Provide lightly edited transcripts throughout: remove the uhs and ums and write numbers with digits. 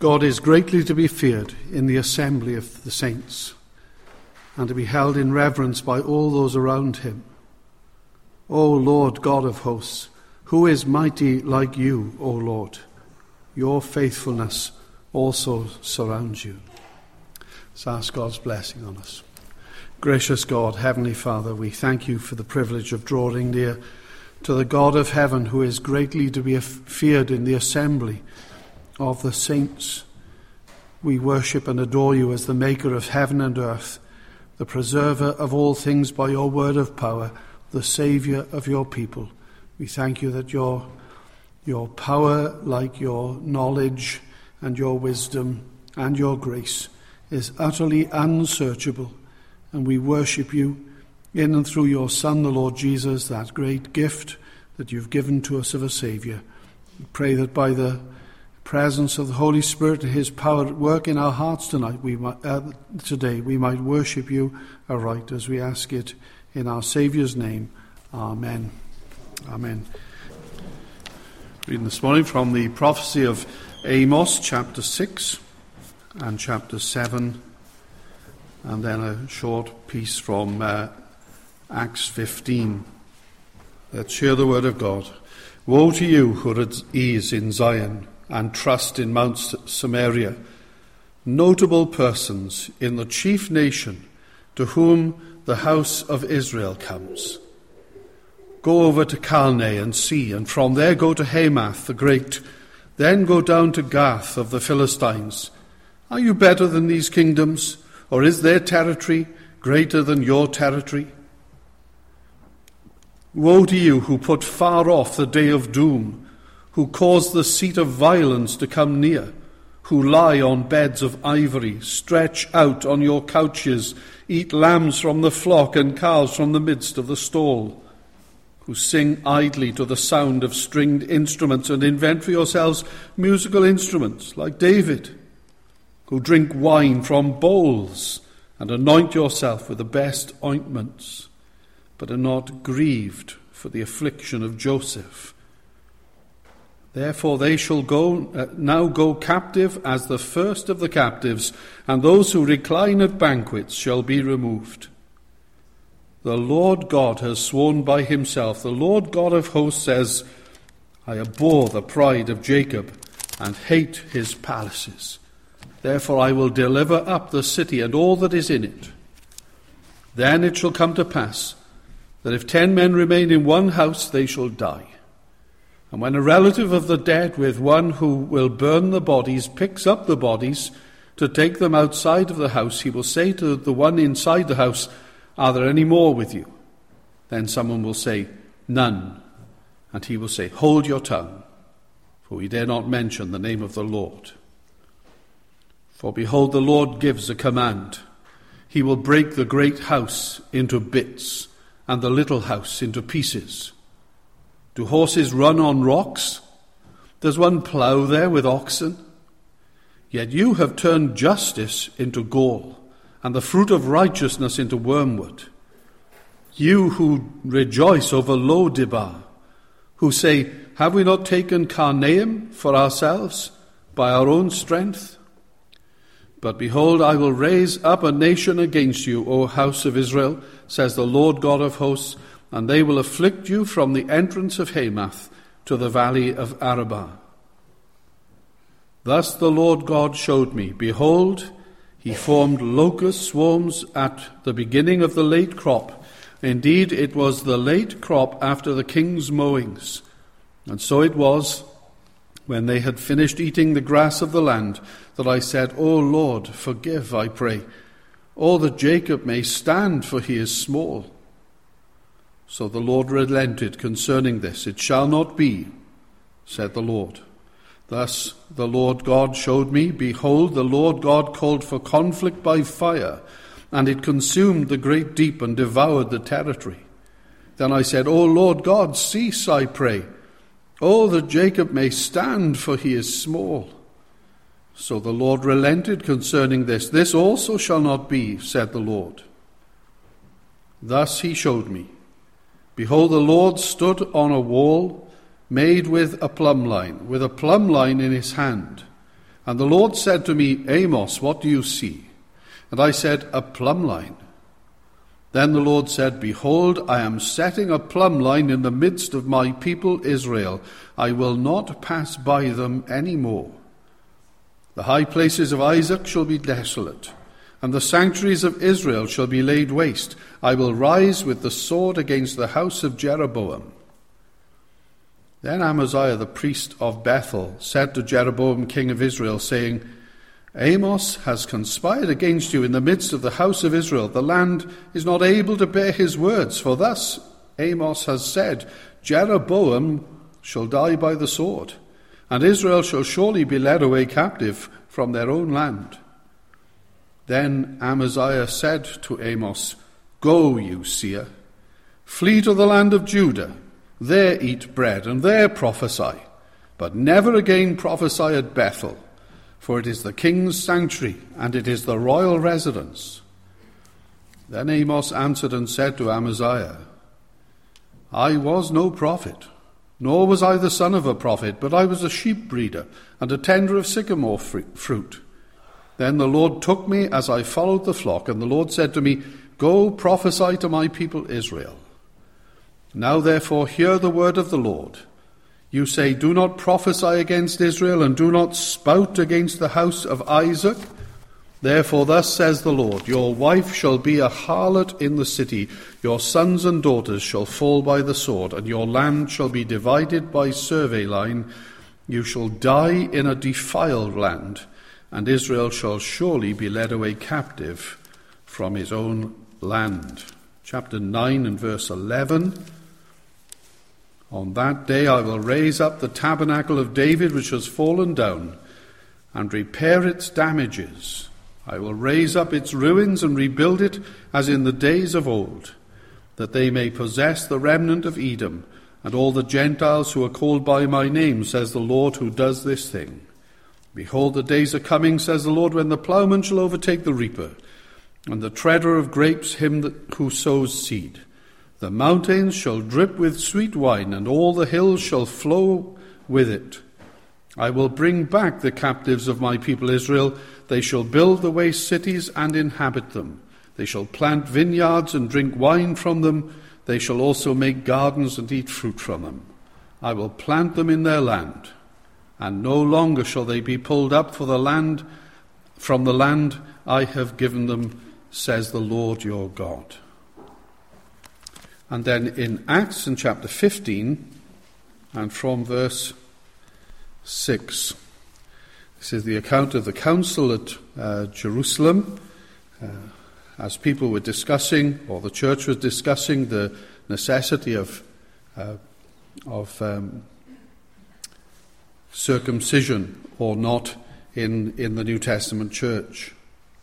God is greatly to be feared in the assembly of the saints, and to be held in reverence by all those around him. O Lord God of hosts, who is mighty like you, O Lord? Your faithfulness also surrounds you. Let's ask God's blessing on us. Gracious God, Heavenly Father, we thank you for the privilege of drawing near to the God of heaven, who is greatly to be feared in the assembly of the saints. We worship and adore you as the maker of heaven and earth, the preserver of all things by your word of power, the saviour of your people. We thank you that your power, like your knowledge and your wisdom and your grace, is utterly unsearchable. And we worship you in and through your Son, the Lord Jesus, that great gift that you've given to us of a Saviour. We pray that by the presence of the Holy Spirit and his power at work in our hearts today, we might worship you aright, as we ask it in our Saviour's name. Amen. Amen. Reading this morning from the prophecy of Amos, chapter 6 and chapter 7, and then a short piece from Acts 15. Let's hear the word of God. Woe to you who are at ease in Zion and trust in Mount Samaria, notable persons in the chief nation to whom the house of Israel comes. Go over to Calneh and see, and from there go to Hamath the great, then go down to Gath of the Philistines. Are you better than these kingdoms, or is their territory greater than your territory? Woe to you who put far off the day of doom, who cause the seat of violence to come near, who lie on beds of ivory, stretch out on your couches, eat lambs from the flock and calves from the midst of the stall, who sing idly to the sound of stringed instruments and invent for yourselves musical instruments like David, who drink wine from bowls and anoint yourself with the best ointments, but are not grieved for the affliction of Joseph. Therefore they shall now go captive as the first of the captives, and those who recline at banquets shall be removed. The Lord God has sworn by himself, the Lord God of hosts says, I abhor the pride of Jacob and hate his palaces. Therefore I will deliver up the city and all that is in it. Then it shall come to pass that if 10 men remain in one house, they shall die. And when a relative of the dead with one who will burn the bodies picks up the bodies to take them outside of the house, he will say to the one inside the house, are there any more with you? Then someone will say, none. And he will say, hold your tongue, for we dare not mention the name of the Lord. For behold, the Lord gives a command. He will break the great house into bits and the little house into pieces. Do horses run on rocks? Does one plough there with oxen? Yet you have turned justice into gall, and the fruit of righteousness into wormwood. You who rejoice over Lo-debar, who say, have we not taken Karnaim for ourselves by our own strength? But behold, I will raise up a nation against you, O house of Israel, says the Lord God of hosts, and they will afflict you from the entrance of Hamath to the valley of Arabah. Thus the Lord God showed me, behold, he formed locust swarms at the beginning of the late crop. Indeed, it was the late crop after the king's mowings. And so it was, when they had finished eating the grass of the land, that I said, O Lord, forgive, I pray, all that Jacob may stand, for he is small. So the Lord relented concerning this. It shall not be, said the Lord. Thus the Lord God showed me, behold, the Lord God called for conflict by fire, and it consumed the great deep and devoured the territory. Then I said, O Lord God, cease, I pray. Oh, that Jacob may stand, for he is small. So the Lord relented concerning this. This also shall not be, said the Lord. Thus he showed me. Behold, the Lord stood on a wall made with a plumb line in his hand. And the Lord said to me, Amos, what do you see? And I said, a plumb line. Then the Lord said, behold, I am setting a plumb line in the midst of my people Israel. I will not pass by them any more. The high places of Isaac shall be desolate, and the sanctuaries of Israel shall be laid waste. I will rise with the sword against the house of Jeroboam. Then Amaziah the priest of Bethel said to Jeroboam king of Israel, saying, Amos has conspired against you in the midst of the house of Israel. The land is not able to bear his words, for thus Amos has said, Jeroboam shall die by the sword, and Israel shall surely be led away captive from their own land. Then Amaziah said to Amos, Go, you seer, flee to the land of Judah, there eat bread, and there prophesy, but never again prophesy at Bethel, for it is the king's sanctuary, and it is the royal residence. Then Amos answered and said to Amaziah, I was no prophet, nor was I the son of a prophet, but I was a sheep breeder and a tender of sycamore fruit. Then the Lord took me as I followed the flock, and the Lord said to me, Go prophesy to my people Israel. Now therefore hear the word of the Lord. You say, Do not prophesy against Israel, and do not spout against the house of Isaac. Therefore thus says the Lord, Your wife shall be a harlot in the city, your sons and daughters shall fall by the sword, and your land shall be divided by survey line. You shall die in a defiled land, and Israel shall surely be led away captive from his own land. Chapter 9 and verse 11. On that day I will raise up the tabernacle of David which has fallen down, and repair its damages. I will raise up its ruins and rebuild it as in the days of old, that they may possess the remnant of Edom, and all the Gentiles who are called by my name, says the Lord who does this thing. Behold, the days are coming, says the Lord, when the plowman shall overtake the reaper, and the treader of grapes him who sows seed. The mountains shall drip with sweet wine, and all the hills shall flow with it. I will bring back the captives of my people Israel. They shall build the waste cities and inhabit them. They shall plant vineyards and drink wine from them. They shall also make gardens and eat fruit from them. I will plant them in their land, and no longer shall they be pulled up from the land I have given them, says the Lord your God. And then in Acts in chapter 15, and from verse 6, this is the account of the council at Jerusalem, as people were discussing, or the church was discussing, the necessity of circumcision or not in the New Testament church.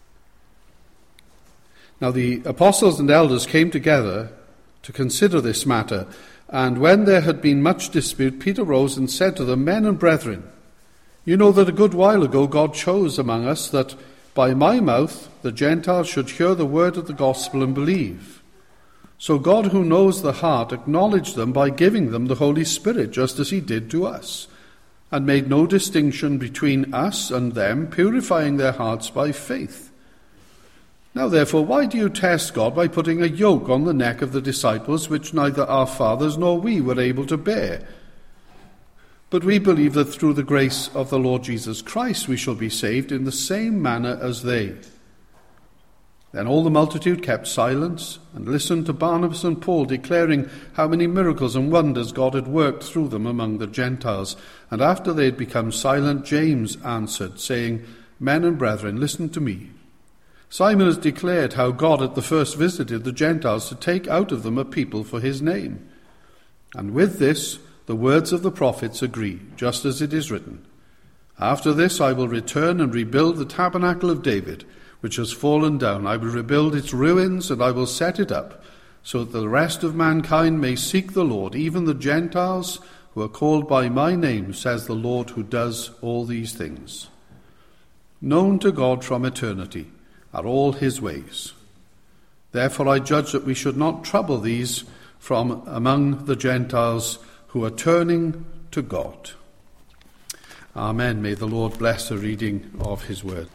Now the apostles and elders came together to consider this matter, and when there had been much dispute, Peter rose and said to them, Men and brethren, you know that a good while ago God chose among us that by my mouth the Gentiles should hear the word of the gospel and believe. So God, who knows the heart, acknowledged them by giving them the Holy Spirit, just as he did to us, and made no distinction between us and them, purifying their hearts by faith. Now therefore, why do you test God by putting a yoke on the neck of the disciples, which neither our fathers nor we were able to bear? But we believe that through the grace of the Lord Jesus Christ we shall be saved in the same manner as they. Then all the multitude kept silence and listened to Barnabas and Paul, declaring how many miracles and wonders God had worked through them among the Gentiles. And after they had become silent, James answered, saying, Men and brethren, listen to me. Simon has declared how God at the first visited the Gentiles to take out of them a people for his name. And with this the words of the prophets agree, just as it is written, After this I will return and rebuild the tabernacle of David, which has fallen down. I will rebuild its ruins, and I will set it up, so that the rest of mankind may seek the Lord, even the Gentiles who are called by my name, says the Lord who does all these things. Known to God from eternity are all his ways. Therefore I judge that we should not trouble these from among the Gentiles who are turning to God. Amen. May the Lord bless the reading of his word.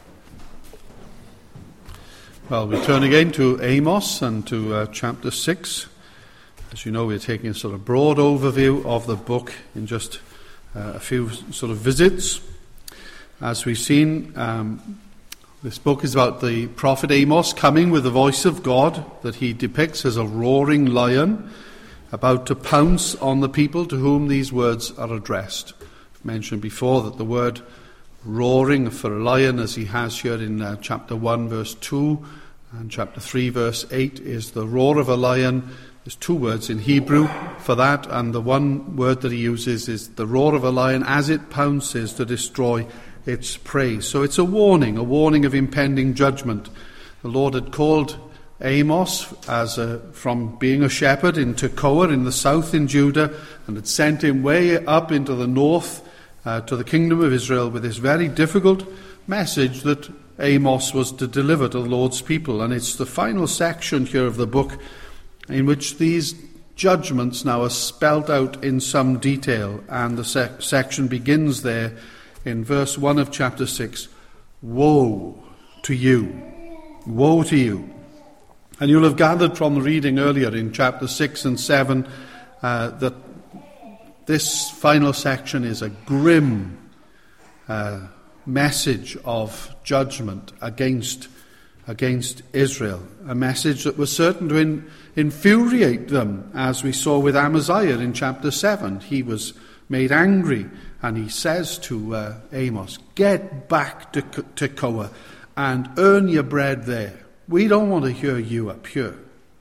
Well, we turn again to Amos and to chapter 6. As you know, we're taking a sort of broad overview of the book in just a few sort of visits. As we've seen, this book is about the prophet Amos coming with the voice of God that he depicts as a roaring lion about to pounce on the people to whom these words are addressed. I've mentioned before that the word roaring for a lion, as he has here in chapter 1 verse 2 and chapter 3 verse 8, is the roar of a lion. There's two words in Hebrew for that, and the one word that he uses is the roar of a lion as it pounces to destroy its prey. So it's a warning of impending judgment. The Lord had called Amos from being a shepherd in Tekoa in the south in Judah, and had sent him way up into the north to the kingdom of Israel with this very difficult message that Amos was to deliver to the Lord's people. And it's the final section here of the book in which these judgments now are spelt out in some detail, and the section begins there in verse 1 of chapter 6. Woe to you! Woe to you! And you'll have gathered from the reading earlier in chapter 6 and 7 that this final section is a grim message of judgment against Israel, a message that was certain to infuriate them, as we saw with Amaziah in chapter 7. He was made angry, and he says to Amos, get back to Tekoa and earn your bread there. We don't want to hear you up here.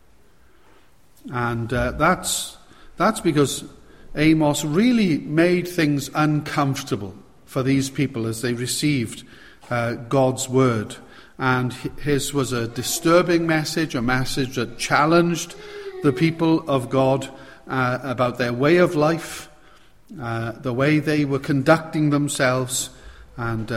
And that's because Amos really made things uncomfortable for these people as they received God's word. And his was a disturbing message, a message that challenged the people of God about their way of life, the way they were conducting themselves, and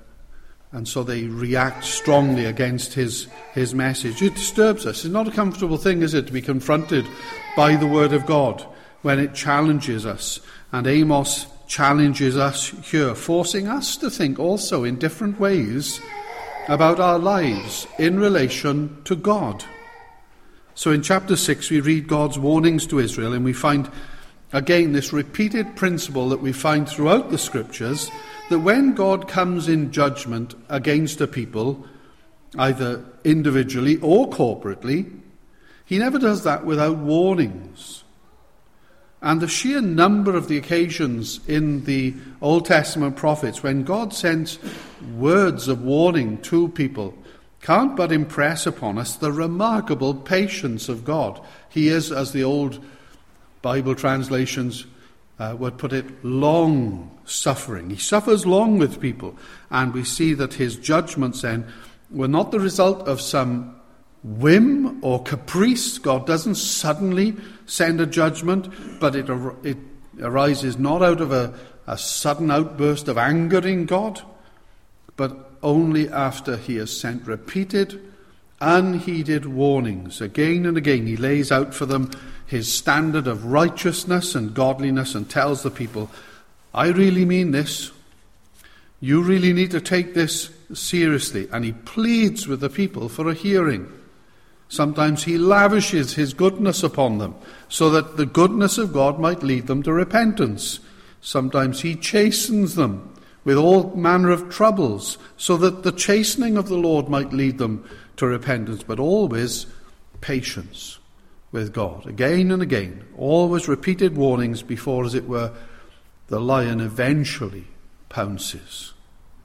so they react strongly against his message. It disturbs us. It's not a comfortable thing, is it, to be confronted by the word of God when it challenges us. And Amos challenges us here, forcing us to think also in different ways about our lives in relation to God. So in chapter 6 we read God's warnings to Israel, and we find again this repeated principle that we find throughout the scriptures, that when God comes in judgment against a people, either individually or corporately, he never does that without warnings. And the sheer number of the occasions in the Old Testament prophets when God sends words of warning to people can't but impress upon us the remarkable patience of God. He is, as the old Bible translations would put it, long-suffering. He suffers long with people. And we see that his judgments then were not the result of some whim or caprice. God doesn't suddenly send a judgment, but it arises not out of a sudden outburst of anger in God, but only after he has sent repeated, unheeded warnings. Again and again he lays out for them his standard of righteousness and godliness and tells the people, I really mean this. You really need to take this seriously. And he pleads with the people for a hearing. Sometimes he lavishes his goodness upon them so that the goodness of God might lead them to repentance. Sometimes he chastens them with all manner of troubles so that the chastening of the Lord might lead them to repentance, but always patience with God. Again and again, always repeated warnings before, as it were, the lion eventually pounces.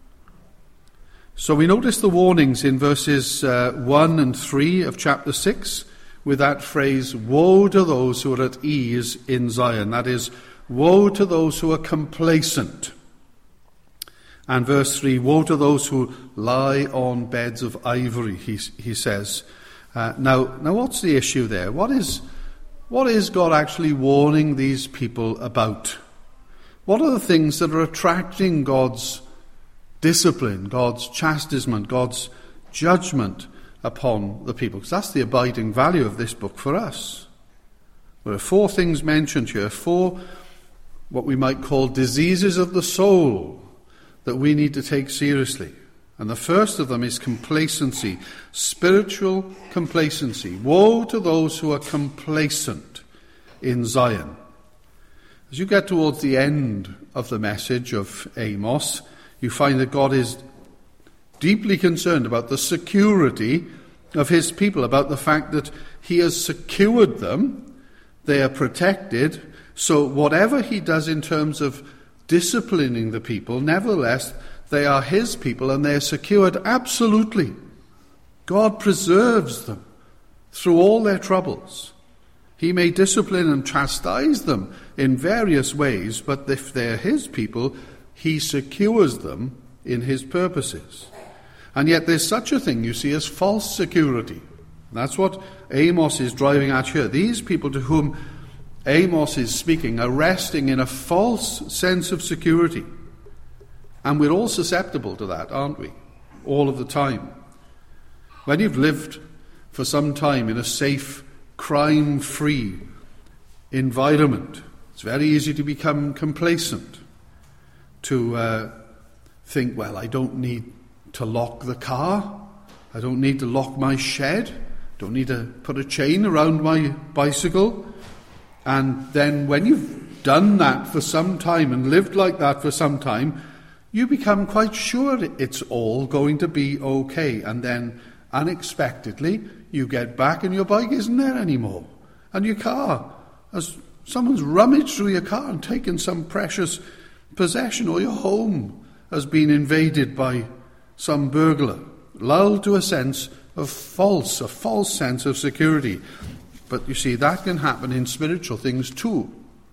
So we notice the warnings in verses 1 and 3 of chapter 6 with that phrase, woe to those who are at ease in Zion. That is, woe to those who are complacent. And verse 3, woe to those who lie on beds of ivory, he says. Now what's the issue there? What is God actually warning these people about? What are the things that are attracting God's discipline, God's chastisement, God's judgment upon the people? Because that's the abiding value of this book for us. There are four things mentioned here, four what we might call diseases of the soul that we need to take seriously. And the first of them is complacency, spiritual complacency. Woe to those who are complacent in Zion. As you get towards the end of the message of Amos, you find that God is deeply concerned about the security of his people, about the fact that he has secured them, they are protected, so whatever he does in terms of disciplining the people, nevertheless, they are his people and they are secured absolutely. God preserves them through all their troubles. He may discipline and chastise them in various ways, but if they're his people, he secures them in his purposes. And yet there's such a thing, you see, as false security. That's what Amos is driving at here. These people to whom Amos is speaking are resting in a false sense of security. And we're all susceptible to that, aren't we? All of the time. When you've lived for some time in a safe, crime-free environment, it's very easy to become complacent, to think, well, I don't need to lock the car, I don't need to lock my shed, don't need to put a chain around my bicycle. And then when you've done that for some time and lived like that for some time, you become quite sure it's all going to be okay. And then unexpectedly, you get back and your bike isn't there anymore. And your car, as someone's rummaged through your car and taken some precious possession, or your home has been invaded by some burglar, lulled to a false sense of security. But you see, that can happen in spiritual things too.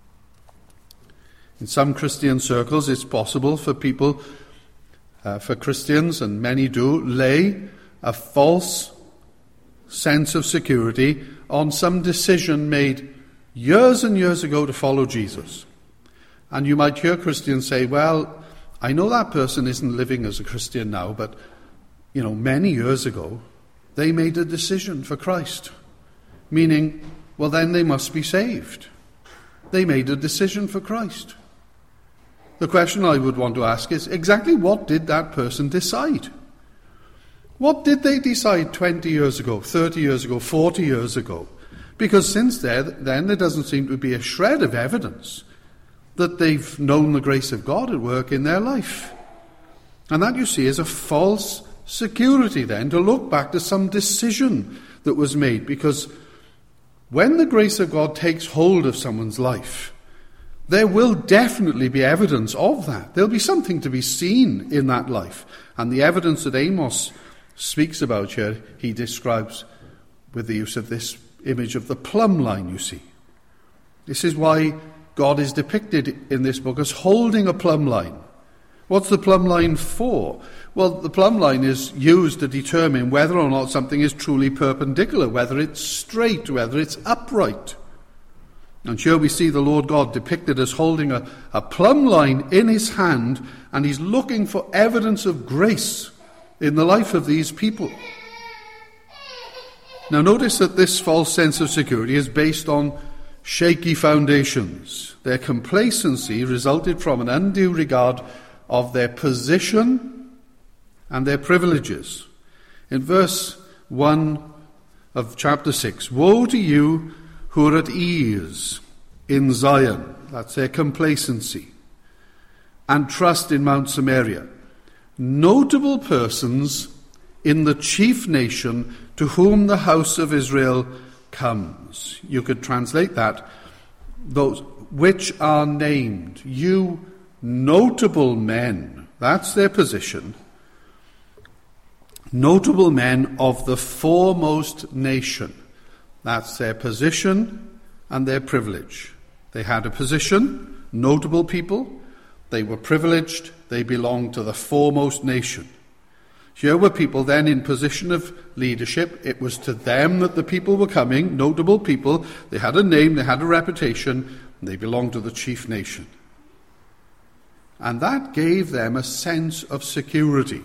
In some Christian circles, it's possible for people, for Christians, and many do, lay a false sense of security on some decision made years and years ago to follow Jesus. And you might hear Christians say, well, I know that person isn't living as a Christian now, but, many years ago, they made a decision for Christ. Meaning, well, then they must be saved. They made a decision for Christ. The question I would want to ask is, exactly what did that person decide? What did they decide 20 years ago, 30 years ago, 40 years ago? Because since then there doesn't seem to be a shred of evidence that they've known the grace of God at work in their life. And that, you see, is a false security then, to look back to some decision that was made. Because when the grace of God takes hold of someone's life, there will definitely be evidence of that. There'll be something to be seen in that life. And the evidence that Amos speaks about here, he describes with the use of this image of the plumb line, you see. This is why God is depicted in this book as holding a plumb line. What's the plumb line for? Well, the plumb line is used to determine whether or not something is truly perpendicular, whether it's straight, whether it's upright. And here we see the Lord God depicted as holding a plumb line in his hand, and he's looking for evidence of grace in the life of these people. Now notice that this false sense of security is based on shaky foundations. Their complacency resulted from an undue regard of their position and their privileges. In verse 1 of chapter 6, woe to you who are at ease in Zion, that's their complacency, and trust in Mount Samaria, notable persons in the chief nation to whom the house of Israel comes. You could translate that, those which are named, you notable men, that's their position, notable men of the foremost nation. That's their position and their privilege. They had a position, notable people, they were privileged, they belonged to the foremost nation. Here were people then in position of leadership. It was to them that the people were coming, notable people. They had a name, they had a reputation, and they belonged to the chief nation. And that gave them a sense of security.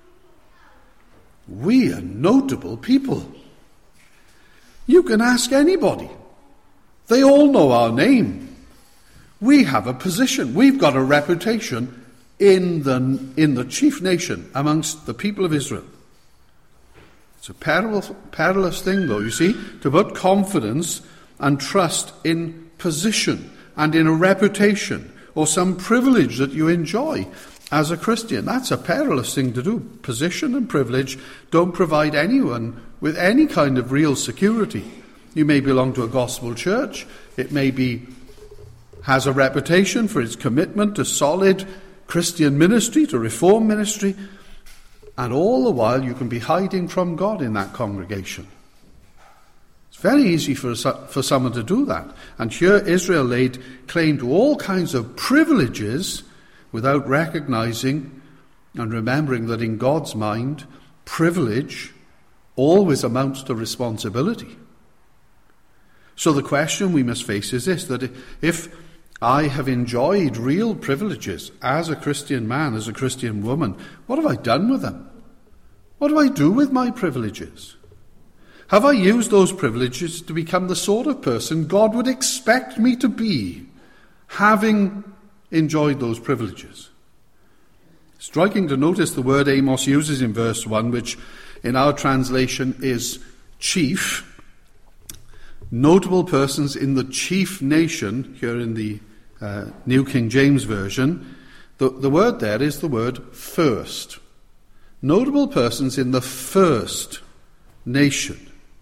We are notable people. You can ask anybody. They all know our name. We have a position. We've got a reputation in the chief nation amongst the people of Israel. It's a perilous thing, though, you see, to put confidence and trust in position and in a reputation or some privilege that you enjoy as a Christian. That's a perilous thing to do. Position and privilege don't provide anyone with any kind of real security. You may belong to a gospel church. It may has a reputation for its commitment to solid Christian ministry, to reform ministry, and all the while you can be hiding from God in that congregation. It's very easy for someone to do that. And here Israel laid claim to all kinds of privileges without recognizing and remembering that in God's mind, privilege always amounts to responsibility. So the question we must face is this, that if I have enjoyed real privileges as a Christian man, as a Christian woman, what have I done with them? What do I do with my privileges? Have I used those privileges to become the sort of person God would expect me to be, having enjoyed those privileges? Striking to notice the word Amos uses in verse 1, which in our translation is chief. Notable persons in the chief nation, here in the New King James Version, the word there is the word first. Notable persons in the first nation.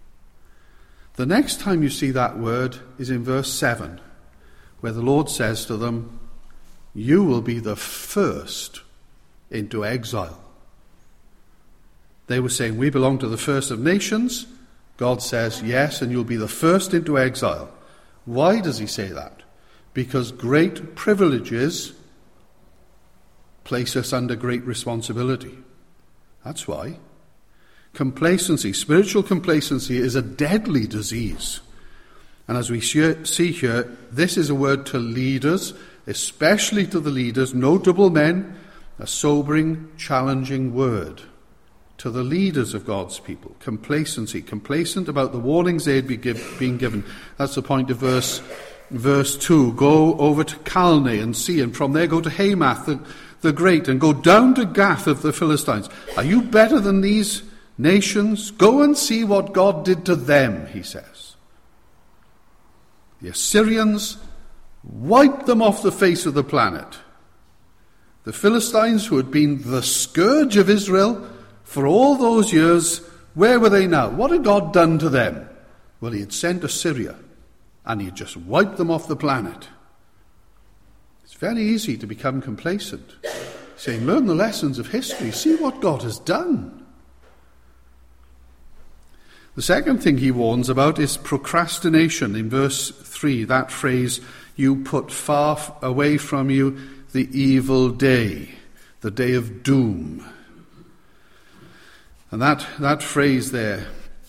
The next time you see that word is in verse 7, where the Lord says to them, "You will be the first into exile." They were saying, "We belong to the first of nations." God says, "Yes, and you'll be the first into exile." Why does he say that? Because great privileges place us under great responsibility. That's why. Complacency, spiritual complacency, is a deadly disease. And as we see here, this is a word to leaders, especially to the leaders, notable men, a sobering, challenging word. To the leaders of God's people, complacency, complacent about the warnings they had been given. That's the point of verse 2. Go over to Calne and see, and from there go to Hamath the great, and go down to Gath of the Philistines. Are you better than these nations? Go and see what God did to them, he says. The Assyrians wiped them off the face of the planet. The Philistines, who had been the scourge of Israel for all those years, where were they now? What had God done to them? Well, he had sent Assyria, and he had just wiped them off the planet. It's very easy to become complacent, saying, learn the lessons of history, see what God has done. The second thing he warns about is procrastination. In verse 3, that phrase, "You put far away from you the evil day," the day of doom. And that phrase there,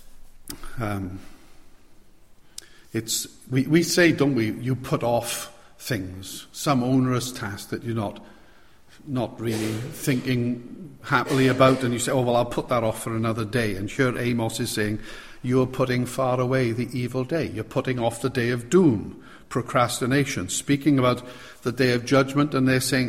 we say, don't we, you put off things, some onerous task that you're not really thinking happily about, and you say, oh, well, I'll put that off for another day. And here Amos is saying, you're putting far away the evil day. You're putting off the day of doom, procrastination, speaking about the day of judgment, and they're saying,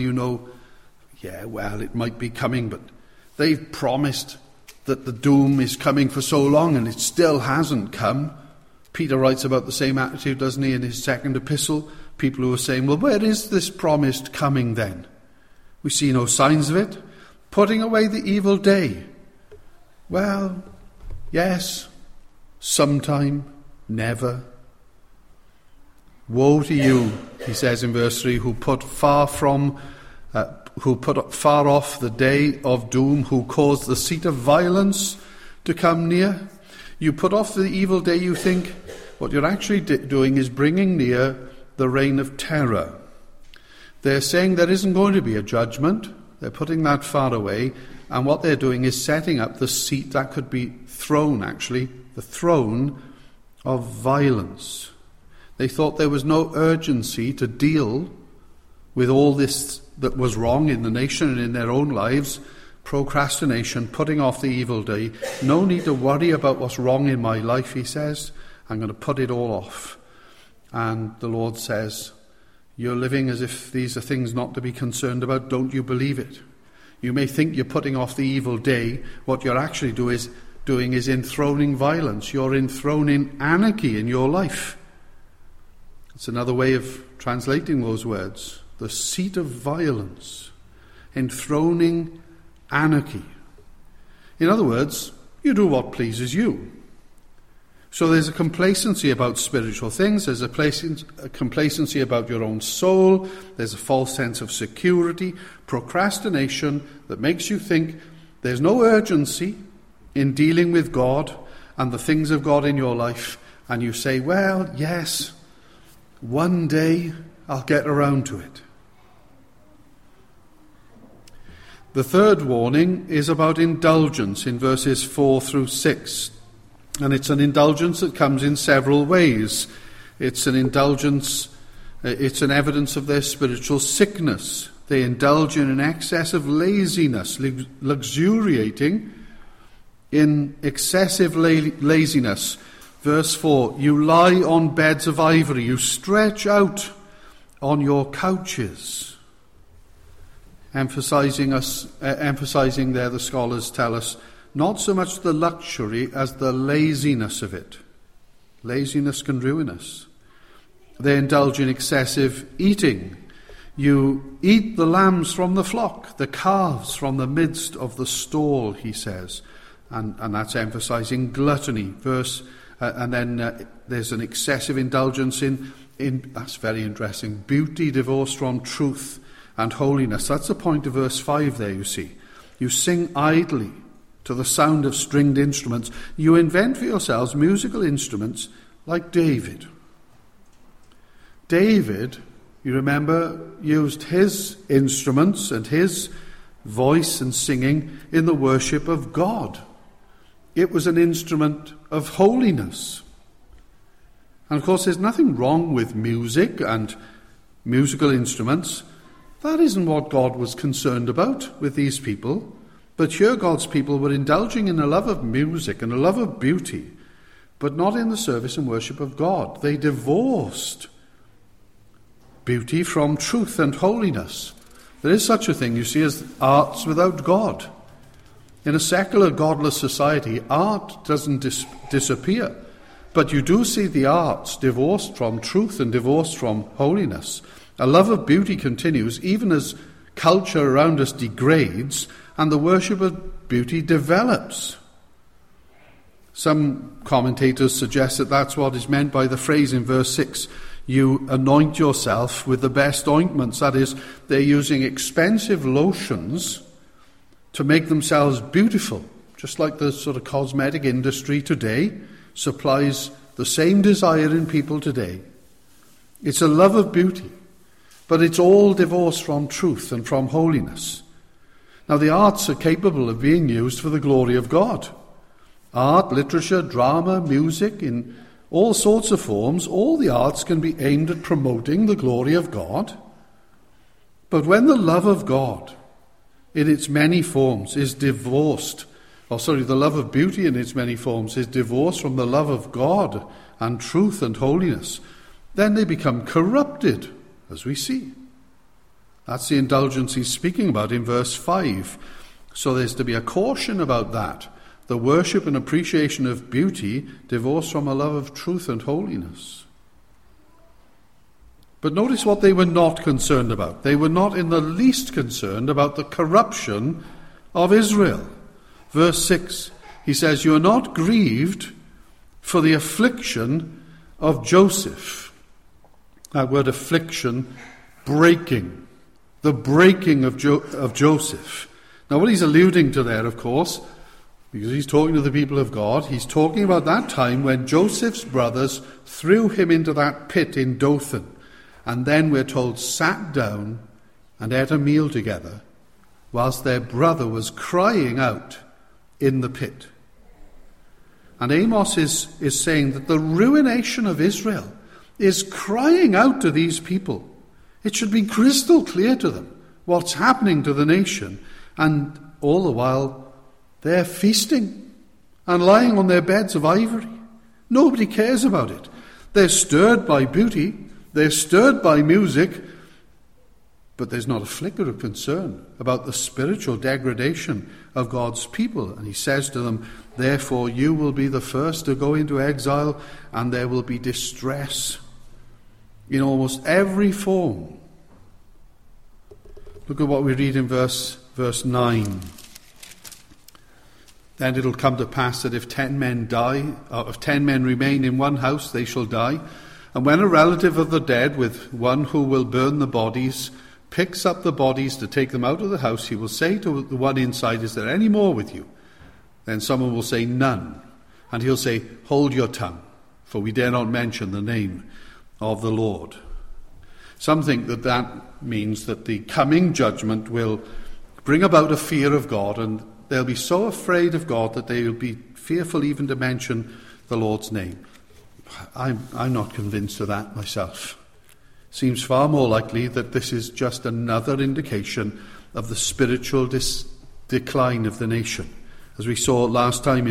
it might be coming, but they've promised that the doom is coming for so long, and it still hasn't come. Peter writes about the same attitude, doesn't he, in his second epistle? People who are saying, well, where is this promised coming then? We see no signs of it. Putting away the evil day. Well, yes, sometime, never. Woe to you, he says in verse 3, who put far off the day of doom, who caused the seat of violence to come near. You put off the evil day, you think. What you're actually doing is bringing near the reign of terror. They're saying there isn't going to be a judgment. They're putting that far away. And what they're doing is setting up the seat that could be throne, actually, the throne of violence. They thought there was no urgency to deal with all this that was wrong in the nation and in their own lives. Procrastination, putting off the evil day. No need to worry about what's wrong in my life, he says. I'm going to put it all off. And the Lord says, you're living as if these are things not to be concerned about. Don't you believe it? You may think you're putting off the evil day. What you're actually doing is enthroning violence. You're enthroning anarchy in your life. It's another way of translating those words. The seat of violence. Enthroning anarchy. In other words, you do what pleases you. So there's a complacency about spiritual things. There's a complacency about your own soul. There's a false sense of security, procrastination that makes you think there's no urgency in dealing with God and the things of God in your life. And you say, well, yes, one day I'll get around to it. The third warning is about indulgence in verses 4 through 6. And it's an indulgence that comes in several ways. It's an indulgence, it's an evidence of their spiritual sickness. They indulge in an excess of laziness, luxuriating in excessive laziness. Verse 4, you lie on beds of ivory, you stretch out on your couches. Emphasizing there, the scholars tell us, not so much the luxury as the laziness of it. Laziness can ruin us. They indulge in excessive eating. You eat the lambs from the flock, the calves from the midst of the stall, he says. And that's emphasizing gluttony. And then there's an excessive indulgence in, that's very interesting, beauty divorced from truth and holiness. That's the point of verse 5 there, you see. You sing idly to the sound of stringed instruments. You invent for yourselves musical instruments like David. David, you remember, used his instruments and his voice and singing in the worship of God. It was an instrument of holiness. And of course, there's nothing wrong with music and musical instruments. That isn't what God was concerned about with these people. But here God's people were indulging in a love of music and a love of beauty, but not in the service and worship of God. They divorced beauty from truth and holiness. There is such a thing, you see, as arts without God. In a secular, godless society, art doesn't disappear. But you do see the arts divorced from truth and divorced from holiness. A love of beauty continues even as culture around us degrades and the worship of beauty develops. Some commentators suggest that that's what is meant by the phrase in verse 6, you anoint yourself with the best ointments. That is, they're using expensive lotions to make themselves beautiful, just like the sort of cosmetic industry today supplies the same desire in people today. It's a love of beauty, but it's all divorced from truth and from holiness. Now, the arts are capable of being used for the glory of God. Art, literature, drama, music, in all sorts of forms, all the arts can be aimed at promoting the glory of God. But when the love of God in its many forms is divorced, the love of beauty in its many forms is divorced from the love of God and truth and holiness, then they become corrupted, as we see. That's the indulgence he's speaking about in verse 5. So there's to be a caution about that. The worship and appreciation of beauty divorced from a love of truth and holiness. But notice what they were not concerned about. They were not in the least concerned about the corruption of Israel. Verse 6, he says, you are not grieved for the affliction of Joseph. That word affliction, breaking. The breaking of Joseph. Now what he's alluding to there, of course, because he's talking to the people of God, he's talking about that time when Joseph's brothers threw him into that pit in Dothan, and then we're told sat down and ate a meal together whilst their brother was crying out in the pit. And Amos is saying that the ruination of Israel is crying out to these people. It should be crystal clear to them what's happening to the nation, and all the while they're feasting and lying on their beds of ivory. Nobody cares about it. They're stirred by beauty, they're stirred by music, But there's not a flicker of concern about the spiritual degradation of God's people. And he says to them, therefore you will be the first to go into exile, and there will be distress in almost every form. Look at what we read in verse 9. Then it'll come to pass that if 10 men die, or if 10 men remain in one house, they shall die. And when a relative of the dead, with one who will burn the bodies, picks up the bodies to take them out of the house, he will say to the one inside, is there any more with you? Then someone will say, none. And he'll say, hold your tongue, for we dare not mention the name of the Lord. Some think that means that the coming judgment will bring about a fear of God, and they'll be so afraid of God that they will be fearful even to mention the Lord's name. I'm not convinced of that myself. Seems far more likely that this is just another indication of the spiritual decline of the nation. As we saw last time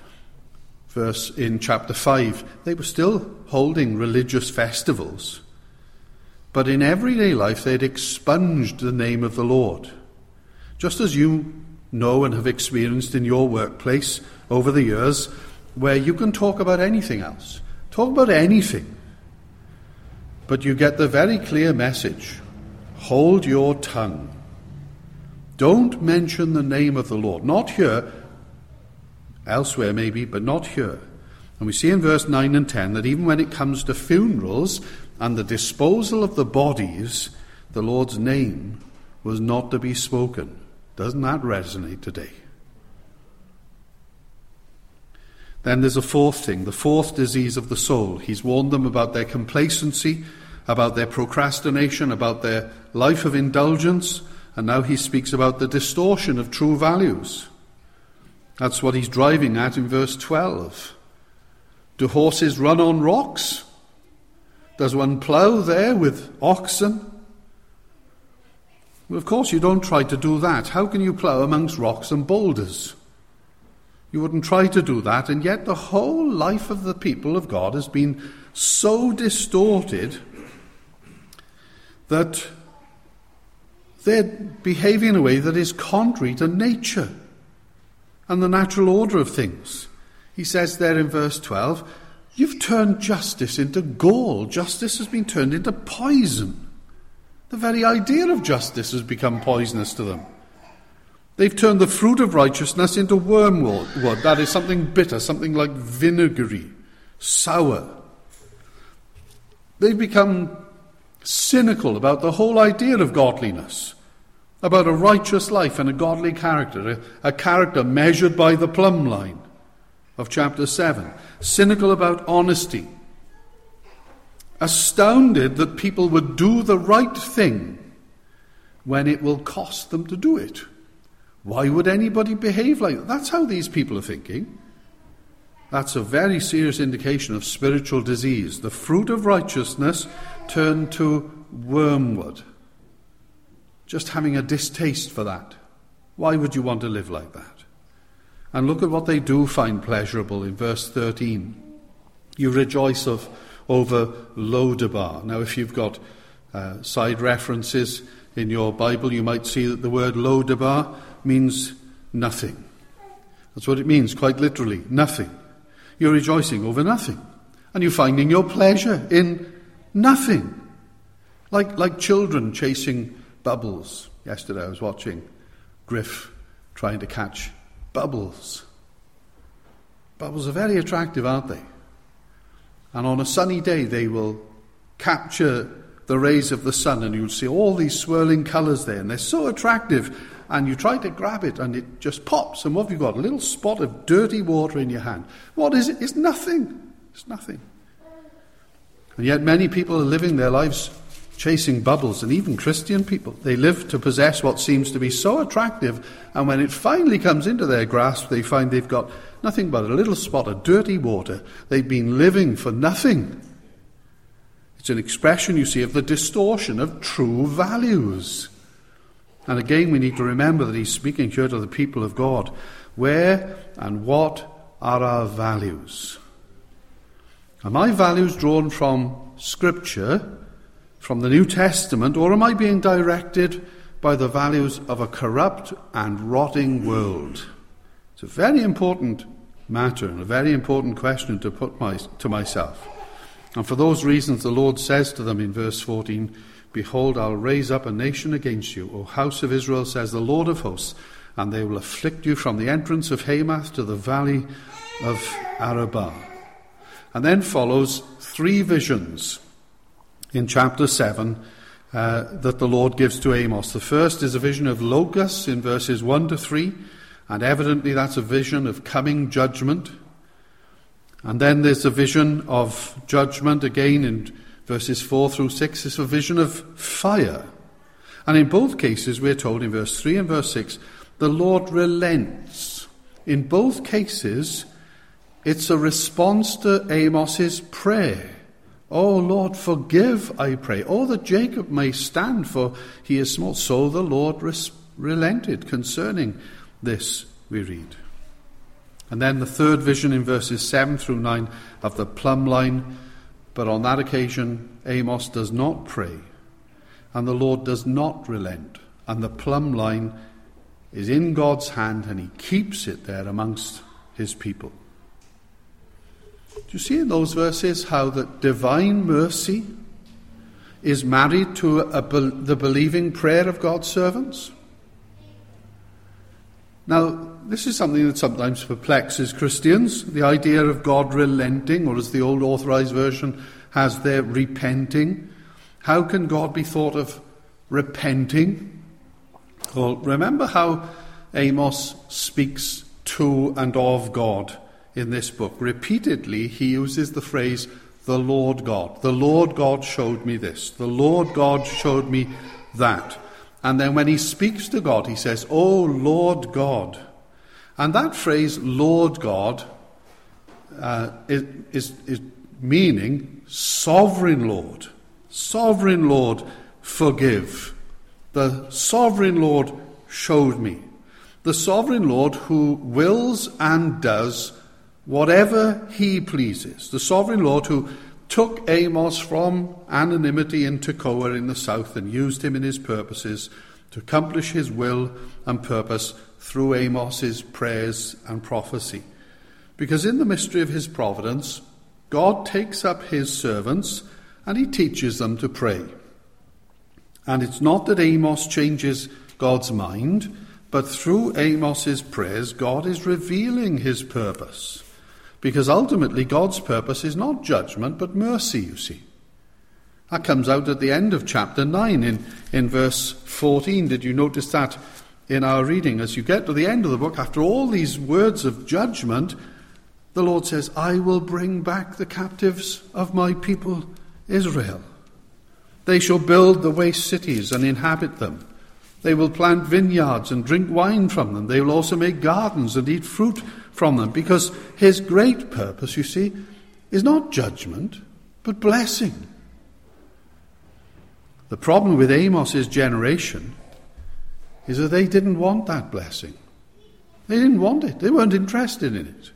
in chapter 5, they were still holding religious festivals, but in everyday life they'd expunged the name of the Lord. Just as you know and have experienced in your workplace over the years, where you can talk about anything else, talk about anything, but you get the very clear message: hold your tongue. Don't mention the name of the Lord. Not here, elsewhere maybe, but not here. And we see in verse 9 and 10 that even when it comes to funerals and the disposal of the bodies, the Lord's name was not to be spoken. Doesn't that resonate today? Then there's a fourth thing, the fourth disease of the soul. He's warned them about their complacency, about their procrastination, about their life of indulgence, and now he speaks about the distortion of true values. That's what he's driving at in verse 12. Do horses run on rocks? Does one plough there with oxen? Well, of course you don't try to do that. How can you plough amongst rocks and boulders? You wouldn't try to do that, and yet the whole life of the people of God has been so distorted that they're behaving in a way that is contrary to nature and the natural order of things. He says there in verse 12, you've turned justice into gall. Justice has been turned into poison. The very idea of justice has become poisonous to them. They've turned the fruit of righteousness into wormwood. That is something bitter, something like vinegary, sour. They've become cynical about the whole idea of godliness, about a righteous life and a godly character, a character measured by the plumb line of chapter 7. Cynical about honesty. Astounded that people would do the right thing when it will cost them to do it. Why would anybody behave like that? That's how these people are thinking. That's a very serious indication of spiritual disease. The fruit of righteousness turned to wormwood. Just having a distaste for that. Why would you want to live like that? And look at what they do find pleasurable in verse 13. You rejoice over Lodebar. Now, if you've got side references in your Bible, you might see that the word Lodebar means nothing. That's what it means, quite literally, nothing. You're rejoicing over nothing. And you're finding your pleasure in nothing. Like children chasing bubbles. Yesterday I was watching Griff trying to catch bubbles. Bubbles are very attractive, aren't they? And on a sunny day they will capture the rays of the sun, and you'll see all these swirling colours there, and they're so attractive. And you try to grab it, and it just pops. And what have you got? A little spot of dirty water in your hand. What is it? It's nothing. It's nothing. And yet many people are living their lives chasing bubbles, and even Christian people. They live to possess what seems to be so attractive, and when it finally comes into their grasp, they find they've got nothing but a little spot of dirty water. They've been living for nothing. It's an expression, you see, of the distortion of true values. And again, we need to remember that he's speaking here to the people of God. Where and what are our values? Are my values drawn from Scripture, from the New Testament, or am I being directed by the values of a corrupt and rotting world? It's a very important matter and a very important question to put to myself. And for those reasons, the Lord says to them in verse 14, "Behold, I'll raise up a nation against you, O house of Israel, says the Lord of hosts, and they will afflict you from the entrance of Hamath to the valley of Arabah." And then follows 3 visions in chapter 7 that the Lord gives to Amos. The first is a vision of locusts in verses 1 to 3, and evidently that's a vision of coming judgment. And then there's a vision of judgment again in verses 4 through 6. It's a vision of fire. And in both cases, we're told in verse 3 and verse 6, the Lord relents. In both cases, it's a response to Amos's prayer. "Oh Lord, forgive, I pray. Oh, that Jacob may stand, for he is small." So the Lord relented concerning this, we read. And then the third vision in verses 7 through 9 of the plumb line. But on that occasion, Amos does not pray, and the Lord does not relent. And the plumb line is in God's hand, and he keeps it there amongst his people. Do you see in those verses how that divine mercy is married to the believing prayer of God's servants? Now, this is something that sometimes perplexes Christians, the idea of God relenting, or as the old Authorized Version has there, repenting. How can God be thought of repenting? Well, remember how Amos speaks to and of God in this book. Repeatedly, he uses the phrase, "the Lord God." "The Lord God showed me this. The Lord God showed me that." And then when he speaks to God, he says, "O Lord God." And that phrase, Lord God, is meaning sovereign Lord. Sovereign Lord, forgive. The sovereign Lord showed me. The sovereign Lord who wills and does whatever he pleases. The sovereign Lord who took Amos from anonymity in Tekoa in the south and used him in his purposes to accomplish his will and purpose through Amos's prayers and prophecy. Because in the mystery of his providence, God takes up his servants and he teaches them to pray. And it's not that Amos changes God's mind, but through Amos's prayers, God is revealing his purpose. Because ultimately God's purpose is not judgment, but mercy, you see. That comes out at the end of chapter 9 in verse 14. Did you notice that in our reading? As you get to the end of the book, after all these words of judgment, the Lord says, "I will bring back the captives of my people Israel. They shall build the waste cities and inhabit them. They will plant vineyards and drink wine from them. They will also make gardens and eat fruit from them." Because his great purpose, you see, is not judgment, but blessing. The problem with Amos's generation is that they didn't want that blessing. They didn't want it. They weren't interested in it.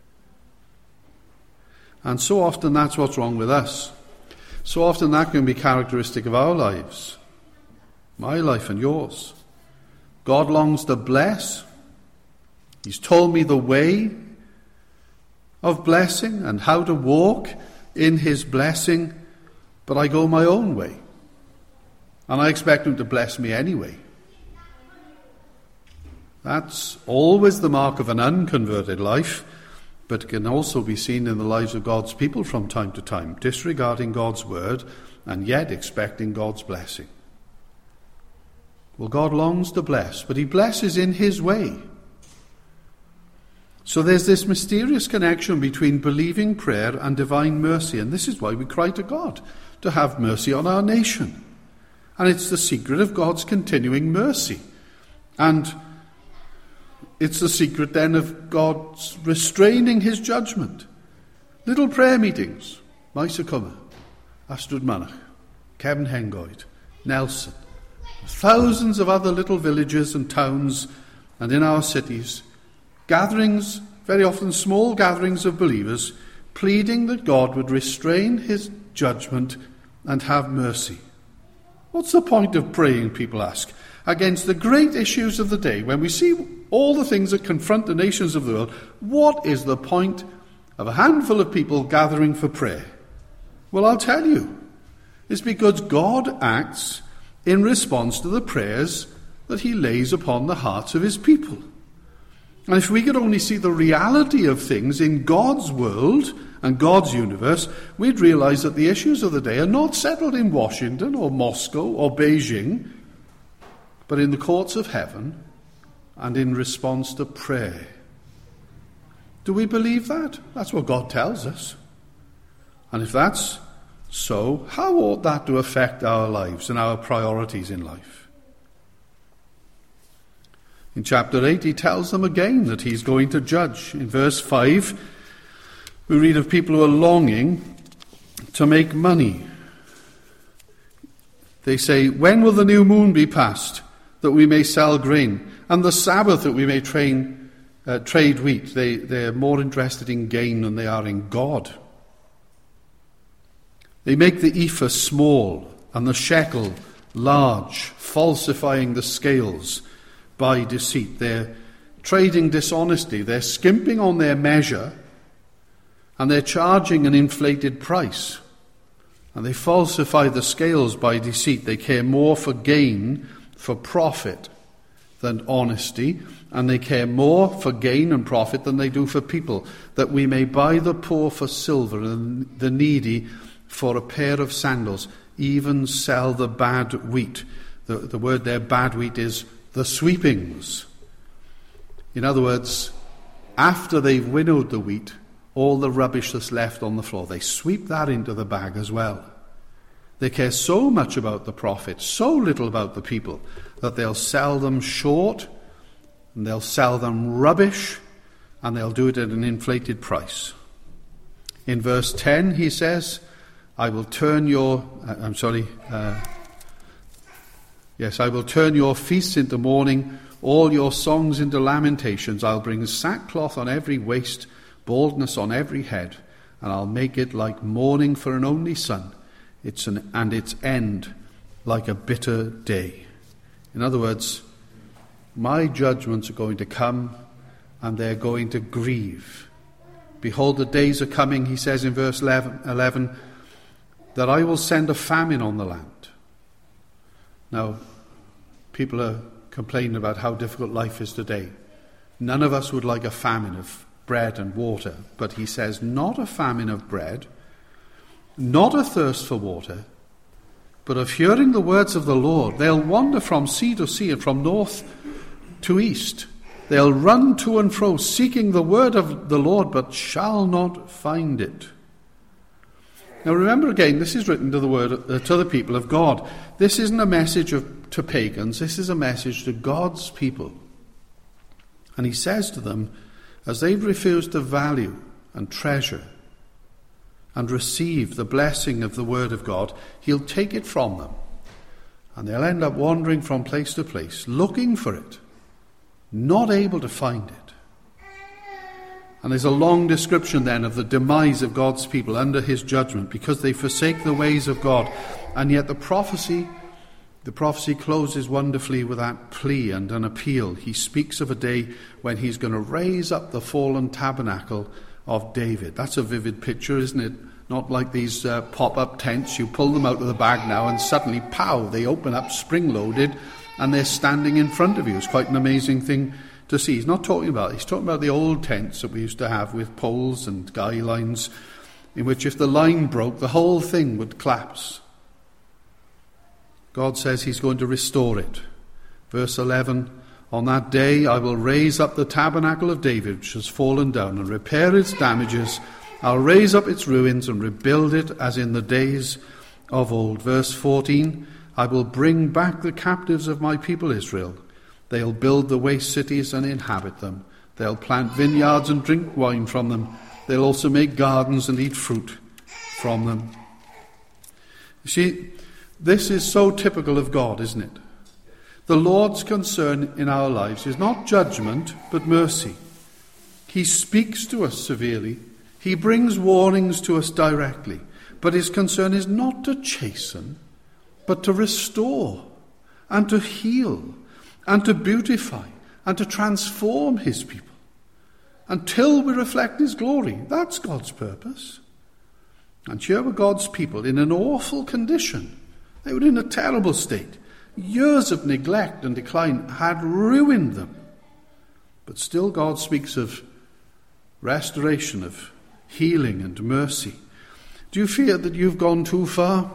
And so often that's what's wrong with us. So often that can be characteristic of our lives. My life and yours. God longs to bless. He's told me the way of blessing and how to walk in his blessing, but I go my own way. And I expect him to bless me anyway. That's always the mark of an unconverted life, but can also be seen in the lives of God's people from time to time, disregarding God's word and yet expecting God's blessing. Well, God longs to bless, but he blesses in his way. So there's this mysterious connection between believing prayer and divine mercy, and this is why we cry to God to have mercy on our nation. And it's the secret of God's continuing mercy. And it's the secret then of God's restraining his judgment. Little prayer meetings, Maisa Cummer, Astrid Manach, Kevin Hengoid, Nelson, thousands of other little villages and towns and in our cities, gatherings, very often small gatherings of believers, pleading that God would restrain his judgment and have mercy. What's the point of praying, people ask, against the great issues of the day? When we see all the things that confront the nations of the world, what is the point of a handful of people gathering for prayer? Well, I'll tell you. It's because God acts in response to the prayers that he lays upon the hearts of his people. And if we could only see the reality of things in God's world and God's universe, we'd realize that the issues of the day are not settled in Washington or Moscow or Beijing, but in the courts of heaven and in response to prayer. Do we believe that? That's what God tells us. And if that's so, how ought that to affect our lives and our priorities in life? In chapter 8, he tells them again that he's going to judge. In verse 5, we read of people who are longing to make money. They say, when will the new moon be passed, that we may sell grain, and the Sabbath, that we may trade wheat? They're more interested in gain than they are in God. They make the ephah small and the shekel large, falsifying the scales by deceit. They're trading dishonesty. They're skimping on their measure, and they're charging an inflated price. And they falsify the scales by deceit. They care more for gain, for profit, than honesty, and they care more for gain and profit than they do for people, that we may buy the poor for silver and the needy for a pair of sandals, even sell the bad wheat. The word there, bad wheat, is the sweepings. In other words, after they've winnowed the wheat, all the rubbish that's left on the floor, they sweep that into the bag as well. They care so much about the profit, so little about the people, that they'll sell them short, and they'll sell them rubbish, and they'll do it at an inflated price. In verse 10, he says, I will turn your feasts into mourning, all your songs into lamentations. I'll bring sackcloth on every waist, baldness on every head, and I'll make it like mourning for an only son, and its end like a bitter day. In other words, my judgments are going to come, and they're going to grieve. Behold, the days are coming, he says in verse 11, that I will send a famine on the land. Now, people are complaining about how difficult life is today. None of us would like a famine of bread and water, but he says not a famine of bread, not a thirst for water, but of hearing the words of the Lord. They'll wander from sea to sea and from north to east. They'll run to and fro, seeking the word of the Lord, but shall not find it. Now remember again, this is written to the people of God. This isn't a message to pagans. This is a message to God's people. And he says to them, as they've refused to value and treasure and receive the blessing of the word of God, he'll take it from them. And they'll end up wandering from place to place, looking for it, not able to find it. And there's a long description then of the demise of God's people under his judgment because they forsake the ways of God. And yet the prophecy closes wonderfully with that plea and an appeal. He speaks of a day when he's going to raise up the fallen tabernacle of David. That's a vivid picture, isn't it? Not like these pop-up tents. You pull them out of the bag now and suddenly, pow, they open up spring-loaded and they're standing in front of you. It's quite an amazing thing to see. He's talking about the old tents that we used to have with poles and guy lines, in which if the line broke, the whole thing would collapse. God says he's going to restore it. Verse 11, on that day I will raise up the tabernacle of David, which has fallen down, and repair its damages. I'll raise up its ruins and rebuild it as in the days of old. Verse 14, I will bring back the captives of my people Israel. They'll build the waste cities and inhabit them. They'll plant vineyards and drink wine from them. They'll also make gardens and eat fruit from them. You see, this is so typical of God, isn't it? The Lord's concern in our lives is not judgment, but mercy. He speaks to us severely. He brings warnings to us directly. But his concern is not to chasten. but to restore and to heal and to beautify and to transform his people until we reflect his glory. That's God's purpose. And here were God's people in an awful condition. They were in a terrible state. Years of neglect and decline had ruined them. But still God speaks of restoration, of healing and mercy. Do you fear that you've gone too far?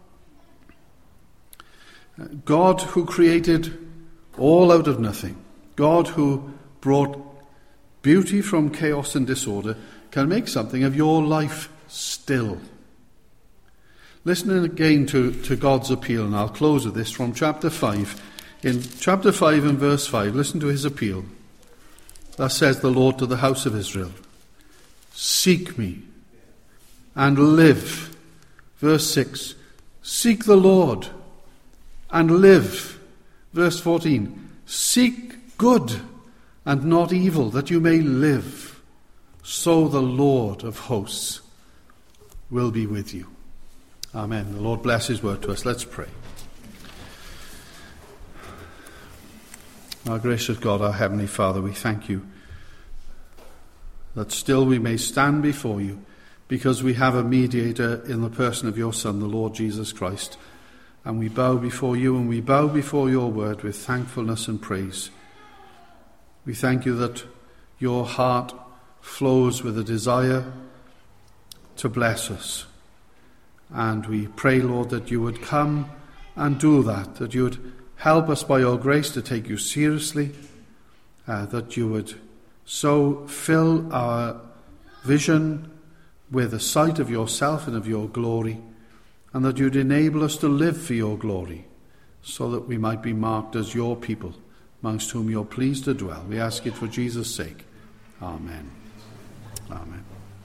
God who created all out of nothing, God who brought beauty from chaos and disorder, can make something of your life still. Listen again to God's appeal, and I'll close with this from chapter 5. In chapter 5 and verse 5, listen to his appeal. Thus says the Lord to the house of Israel, seek me and live. Verse 6, seek the Lord and live. Verse 14, seek good and not evil, that you may live. So the Lord of hosts will be with you. Amen. The Lord bless his word to us. Let's pray. Our gracious God, our heavenly Father, we thank you that still we may stand before you because we have a mediator in the person of your Son, the Lord Jesus Christ. And we bow before you and we bow before your word with thankfulness and praise. We thank you that your heart flows with a desire to bless us. And we pray, Lord, that you would come and do that you would help us by your grace to take you seriously, that you would so fill our vision with the sight of yourself and of your glory, and that you'd enable us to live for your glory, so that we might be marked as your people, amongst whom you're pleased to dwell. We ask it for Jesus' sake. Amen. Amen.